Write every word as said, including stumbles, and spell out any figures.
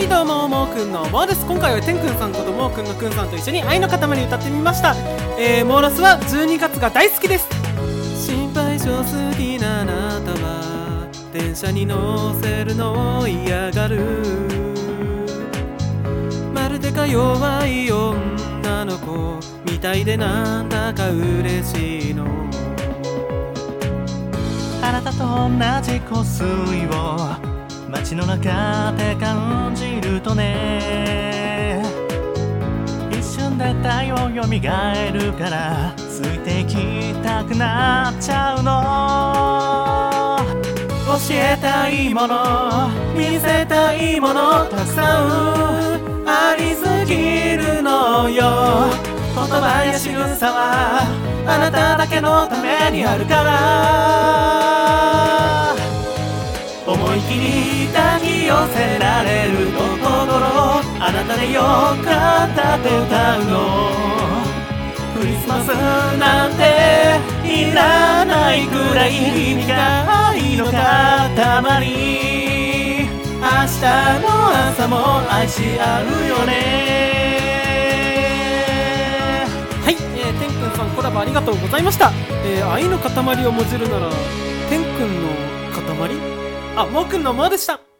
はいどうも、もーくんのモーです。今回はてんくんさんこともーくんのくんさんと一緒に愛の塊歌ってみました。えー、モーラスはじゅうにがつが大好きです。心配性好きなあなたは電車に乗せるのを嫌がる。まるでか弱い女の子みたいでなんだか嬉しいの。 あなたと同じ香水を街の中で感じるとね、一瞬で太陽よみがえるからついていきたくなっちゃうの。教えたいもの見せたいものたくさんありすぎるのよ。言葉や仕草はあなただけのためにあるから、思い切り抱き寄せられるところあなたでよかったって歌うの。クリスマスなんていらないくらい君が愛の塊。明日の朝も愛し合うよね。 はい、えー、てんくんさんコラボありがとうございました。えー、愛の塊をもじるならてんくんの塊、あ、もーくんのもーでした。